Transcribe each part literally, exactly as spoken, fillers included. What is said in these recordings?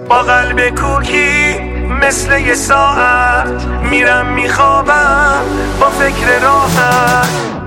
با قلب کوکی مثل یه ساعت میرم میخوابم با فکر راحت.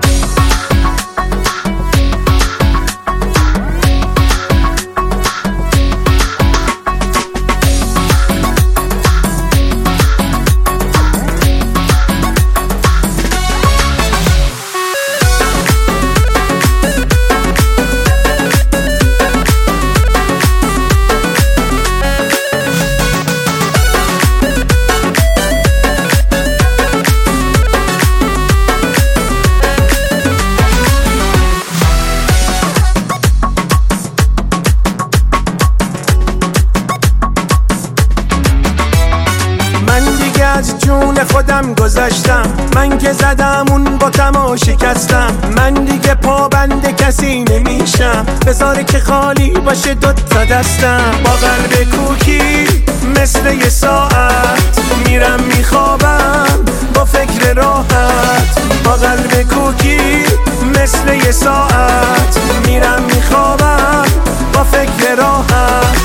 از جون خودم گذاشتم، من که زدم اون باتم و شکستم. من دیگه پابند کسی نمیشم، بذاره که خالی باشه دوتا دستم. با قلب کوکی مثل یه ساعت میرم میخوابم با فکر راحت. با قلب کوکی مثل یه ساعت میرم میخوابم با فکر راحت.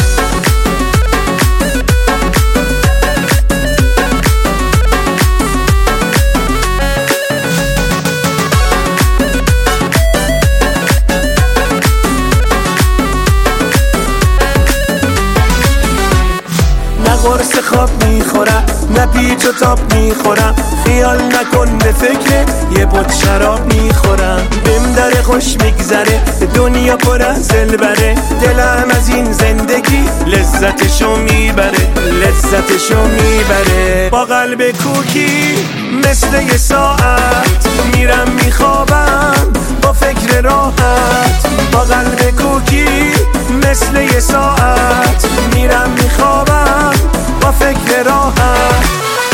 قرص خواب میخورم، نه پیچ و تاب میخورم. خیال نکن به فکر یه بوت شراب میخورم. بهم داره خوش میگذره، دنیا پر از دلبره. دلم از این زندگی لذتشو میبره، لذتشو میبره. با قلب کوکی مثل یه ساعت میرم میخوابم با فکر راحت. با قلب کوکی مثل یه ساعت میرم میخوابم با فکر راحت.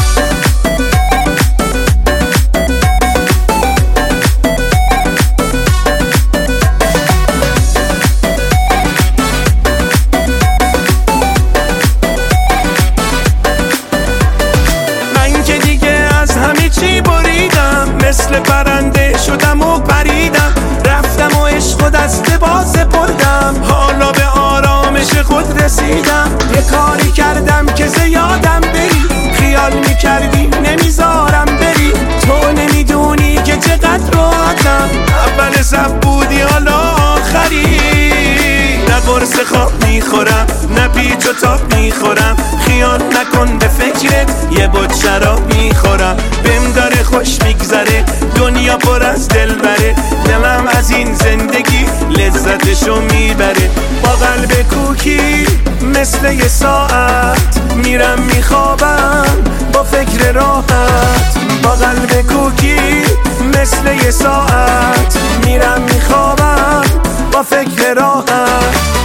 من که دیگه از همه چی بریدم، مثل پرنده شدم و پریدم. رفتم و عشق و دست باز بردم، حالا به آرامش خود رسیدم. یه کاری کردم که زیادم بری، خیال میکردی نمیذارم بری. تو نمیدونی که چقدر راحتم، اول صف بودی حالا آخری. نه قرص خواب میخورم، نه پیچ و تاب میخورم. خیال نکن به فکرت یه بوت شراب میخورم. بهم داره خوش میگذره، دنیا پر از دلبره. دلم از این زندگی لذتشو میبره. با قلب کوکی مثل یه ساعت میرم میخوابم با فکر راحت. با قلب کوکی مثل یه ساعت میرم میخوابم با فکر راحت.